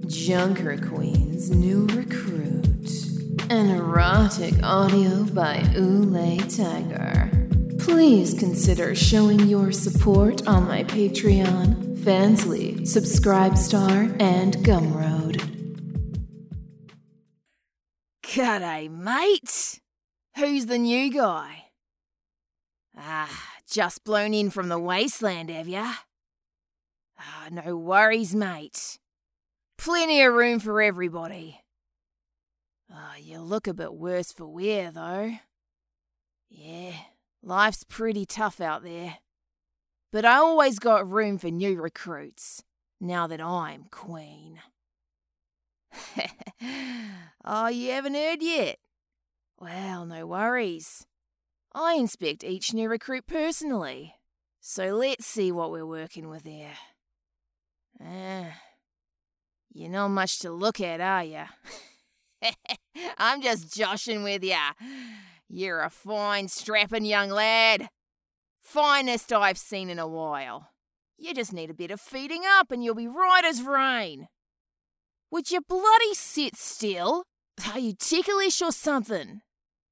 Junker Queen's new recruit. An erotic audio by Ulay Tiger. Please consider showing your support on my Patreon, Fansly, Subscribestar, and Gumroad. G'day, mate. Who's the new guy? Just blown in from the wasteland, have ya? No worries, mate. Plenty of room for everybody. You look a bit worse for wear, though. Yeah, life's pretty tough out there. But I always got room for new recruits, now that I'm queen. Oh, you haven't heard yet? Well, no worries. I inspect each new recruit personally, so let's see what we're working with here. You're not much to look at, are you? I'm just joshing with ya. You're a fine, strapping young lad. Finest I've seen in a while. You just need a bit of feeding up and you'll be right as rain. Would you bloody sit still? Are you ticklish or something?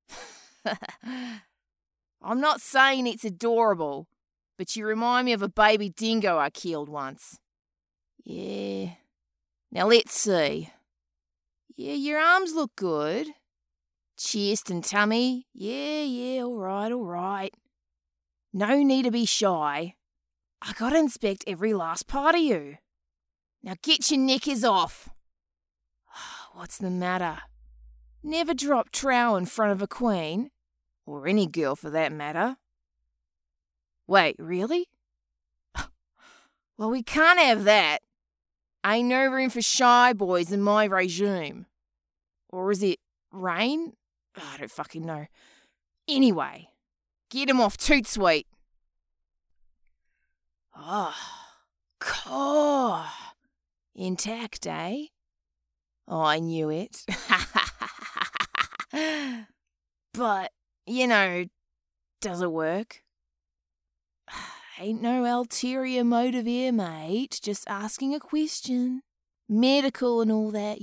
I'm not saying it's adorable, but you remind me of a baby dingo I killed once. Yeah. Now let's see. Yeah, your arms look good. Chest and tummy. Yeah, all right. No need to be shy. I gotta inspect every last part of you. Now get your knickers off. What's the matter? Never drop trow in front of a queen, or any girl for that matter. Wait, really? Well, we can't have that. Ain't no room for shy boys in my regime. Or is it rain? I don't fucking know. Anyway, get him off toot sweet. Intact, eh? Oh, I knew it. But, does it work? Ain't no ulterior motive here, mate. Just asking a question. Medical and all that,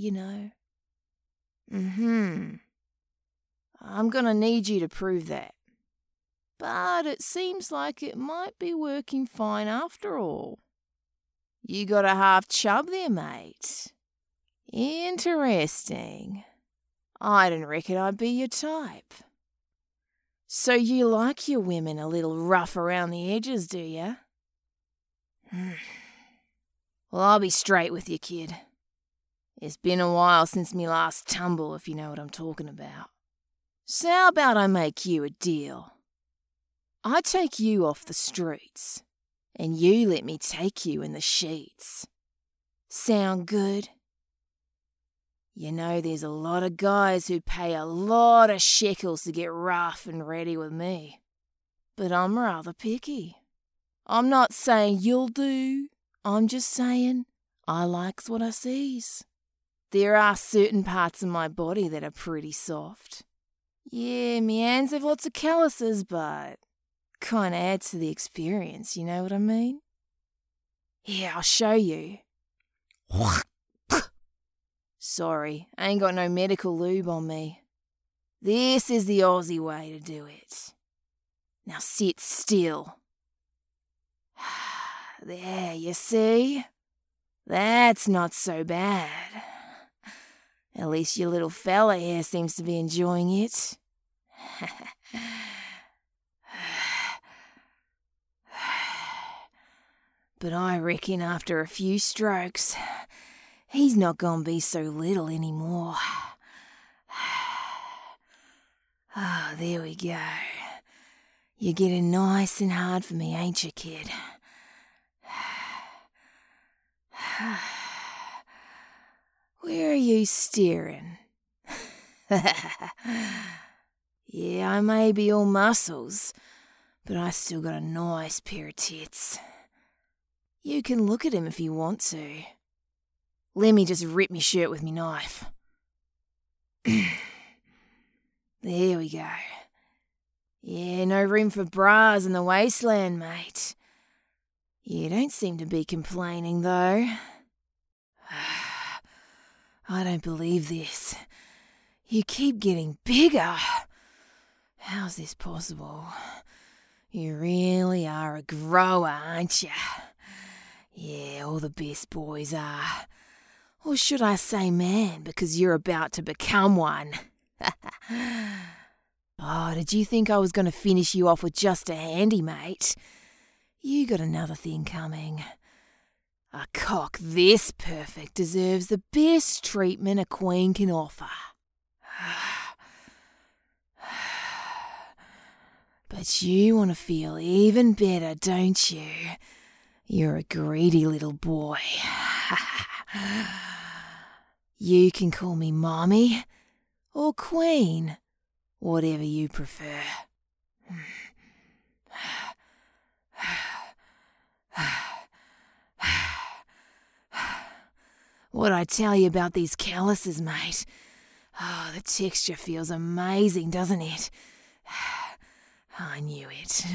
I'm gonna need you to prove that. But it seems like it might be working fine after all. You got a half chub there, mate. Interesting. I didn't reckon I'd be your type. So you like your women a little rough around the edges, do you? Well, I'll be straight with you, kid. It's been a while since me last tumble, if you know what I'm talking about. So how about I make you a deal? I take you off the streets, and you let me take you in the sheets. Sound good? There's a lot of guys who pay a lot of shekels to get rough and ready with me. But I'm rather picky. I'm not saying you'll do. I'm just saying I likes what I sees. There are certain parts of my body that are pretty soft. Yeah, me hands have lots of calluses, but kinda adds to the experience, you know what I mean? Yeah, I'll show you. Sorry, I ain't got no medical lube on me. This is the Aussie way to do it. Now sit still. There, you see? That's not so bad. At least your little fella here seems to be enjoying it. But I reckon after a few strokes, he's not gonna be so little anymore. There we go. You're getting nice and hard for me, ain't you, kid? Where are you steering? Yeah, I may be all muscles, but I still got a nice pair of tits. You can look at him if you want to. Let me just rip me shirt with me knife. There we go. Yeah, no room for bras in the wasteland, mate. You don't seem to be complaining, though. I don't believe this. You keep getting bigger. How's this possible? You really are a grower, aren't you? Yeah, all the best boys are. Or should I say man, because you're about to become one. Oh, did you think I was going to finish you off with just a handy, mate? You got another thing coming. A cock this perfect deserves the best treatment a queen can offer. But you want to feel even better, don't you? You're a greedy little boy. You can call me Mommy or Queen, whatever you prefer. What'd I tell you about these calluses, mate? Oh, the texture feels amazing, doesn't it? I knew it.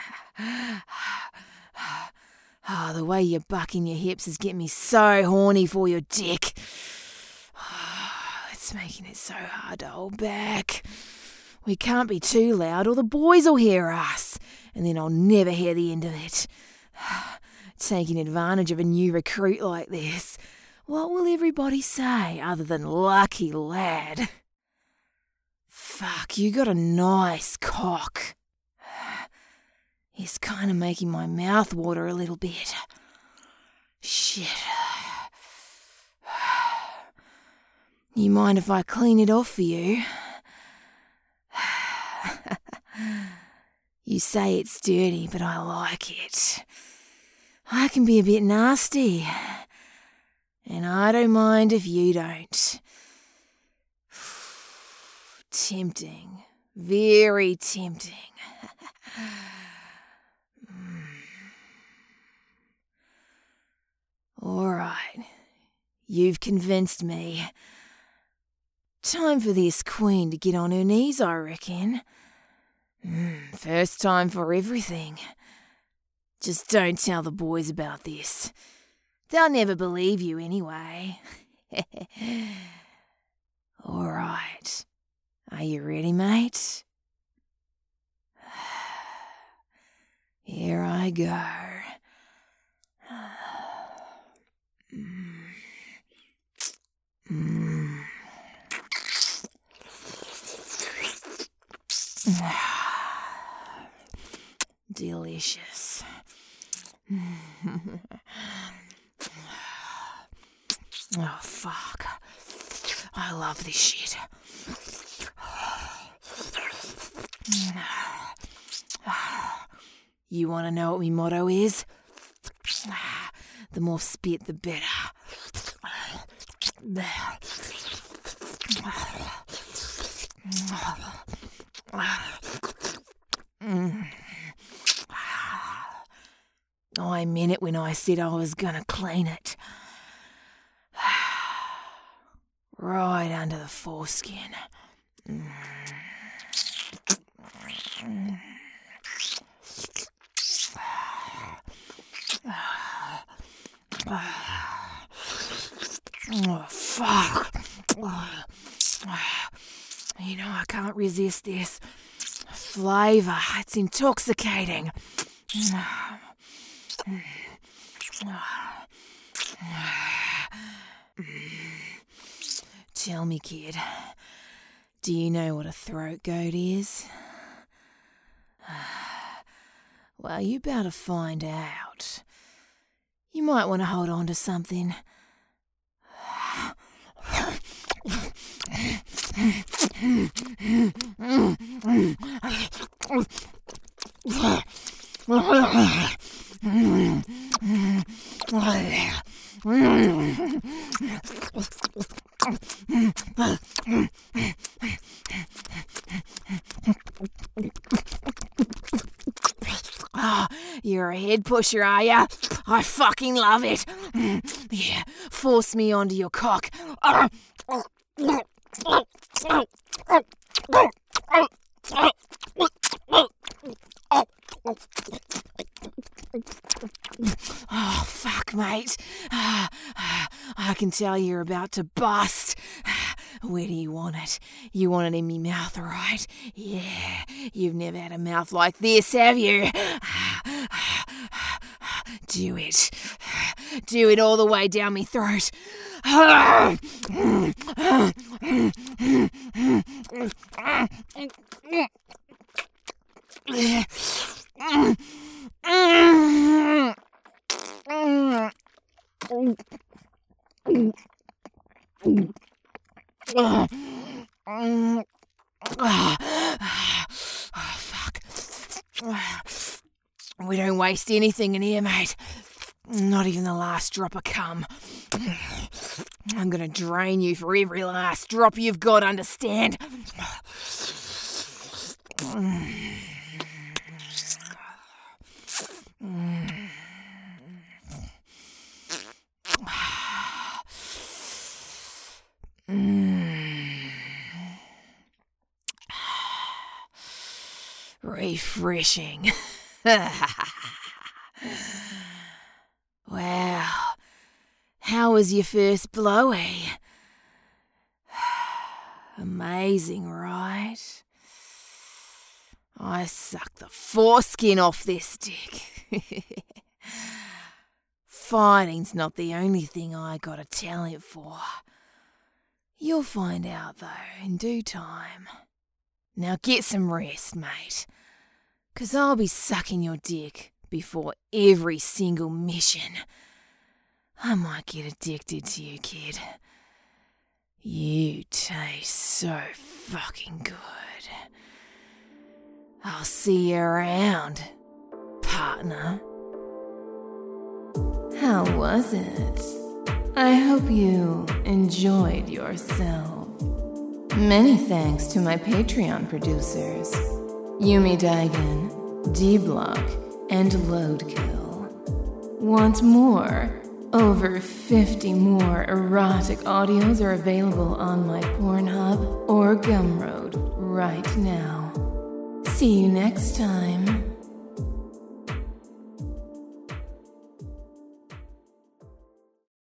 Oh, the way you're bucking your hips is getting me so horny for your dick. Oh, it's making it so hard to hold back. We can't be too loud or the boys will hear us, and then I'll never hear the end of it. Taking advantage of a new recruit like this. What will everybody say other than lucky lad? Fuck, you got a nice cock. It's kind of making my mouth water a little bit. Shit. You mind if I clean it off for you? You say it's dirty, but I like it. I can be a bit nasty. And I don't mind if you don't. Tempting. Very tempting. All right. You've convinced me. Time for this queen to get on her knees, I reckon. First time for everything. Just don't tell the boys about this. They'll never believe you anyway. All right. Are you ready, mate? Here I go. Delicious. Oh, fuck. I love this shit. You want to know what my motto is? The more spit, the better. I meant it when I said I was going to clean it. Right under the foreskin. Oh, fuck. You know, I can't resist this flavour. It's intoxicating. Tell me, kid, do you know what a throat goat is? Well, you better find out. You might want to hold on to something. Oh, you're a head pusher, are ya? I fucking love it. Yeah, force me onto your cock. Oh, fuck, mate. I can tell you're about to bust. Where do you want it? You want it in me mouth, all right? Yeah, you've never had a mouth like this, have you? Do it. Do it all the way down me throat. Fuck. We don't waste anything in here, mate. Not even the last drop of cum. I'm gonna drain you for every last drop you've got, understand? Refreshing. Wow. How was your first blowy? Amazing, right? I sucked the foreskin off this dick. Fighting's not the only thing I got a talent for. You'll find out, though, in due time. Now get some rest, mate, 'cause I'll be sucking your dick before every single mission. I might get addicted to you, kid. You taste so fucking good. I'll see you around, partner. How was it? I hope you enjoyed yourself. Many thanks to my Patreon producers, Yumi Daigen, D-Block, and Loadkill. Want more? Over 50 more erotic audios are available on my Pornhub or Gumroad right now. See you next time.